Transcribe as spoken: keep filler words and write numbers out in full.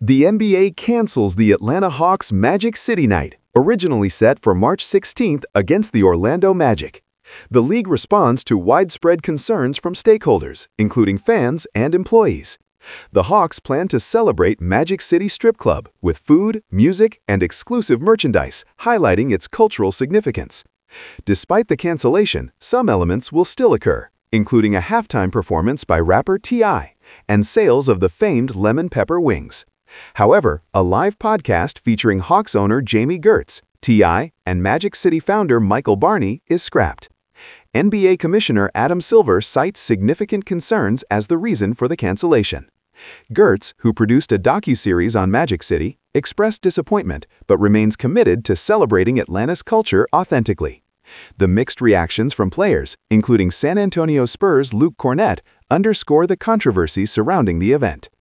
The N B A cancels the Atlanta Hawks Magic City Night, originally set for March sixteenth against the Orlando Magic. The league responds to widespread concerns from stakeholders, including fans and employees. The Hawks plan to celebrate Magic City Strip Club with food, music, and exclusive merchandise, highlighting its cultural significance. Despite the cancellation, some elements will still occur, including a halftime performance by rapper T I and sales of the famed lemon pepper wings. However, a live podcast featuring Hawks owner Jami Gertz, T I, and Magic City founder Michael Barney is scrapped. N B A Commissioner Adam Silver cites significant concerns as the reason for the cancellation. Gertz, who produced a docuseries on Magic City, expressed disappointment but remains committed to celebrating Atlanta's culture authentically. The mixed reactions from players, including San Antonio Spurs' Luke Kornet, underscore the controversy surrounding the event.